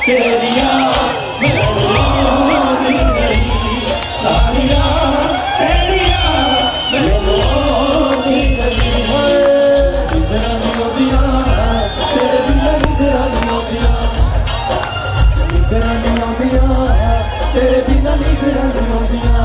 तेरी याद मैनू आउंदी रही, सारी रात तेरी याद मैनू आउंदी रही। निंदरां नी आउंदियां तेरे बिना, निंदरां नी आउंदियां, निंदरां नी आउंदियां तेरे बिना, निंदरां नी आउंदियां।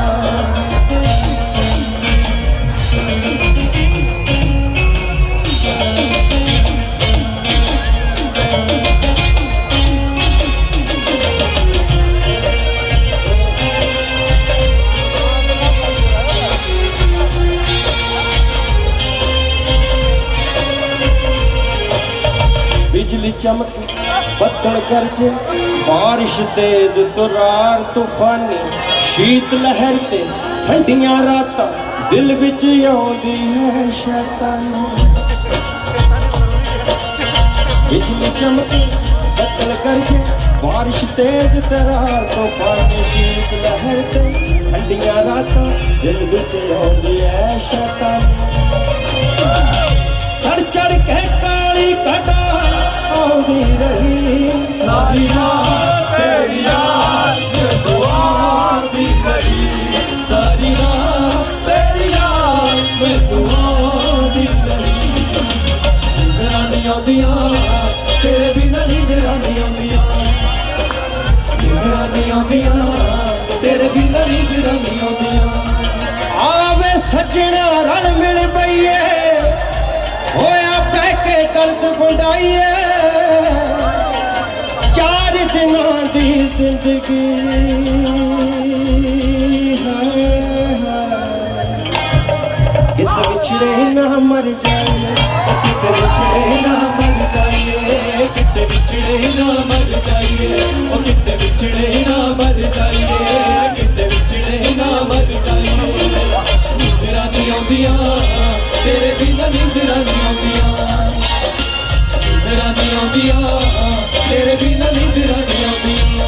बिजली चमके बदल गरजे, बारिश तेज तुरार तूफानी, शीत लहर ते ठंडियां रातां दिल विच आउंदी है शैतानी। बिजली चमके बदल गरजे, बारिश तेज तुरार तूफानी, शीत लहर ते ठंडियां रातां दिल विच आउंदी है शैतानी। चढ़ चढ़ के काली कटा आउंदी रही, सारी रात तेरी याद मैनू आउंदी रही, सारी रात तेरी याद मैनू आउंदी रही। निंदरां नी आउंदियां तेरे बिना, निंदरां नी आउंदियां, निंदरां नी आउंदियां तेरे बिना, निंदरां नी आउंदियां। आवे सजना रल मिल पईए, होया पै के दर्द बुंडाइए, चार दिनां दी जिंदगी किते विछड़े ना मर जाइए, किते विछड़े ना मर जाइए, किते विछड़े ना मर जाइए, ओ किते विछड़े ना मर जाइए, किते विछड़े ना मर जाइए। निंदरां नी आउंदियां तेरे बिना, निंदरां नी आउंदियां, निंदरां नी आउंदियां तेरे बिना, निंदरां नी आउंदियां।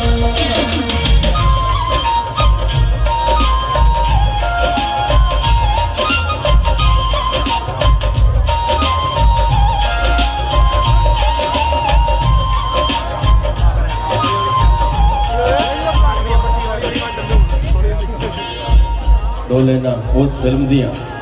डोले ना उस फिल्म दियां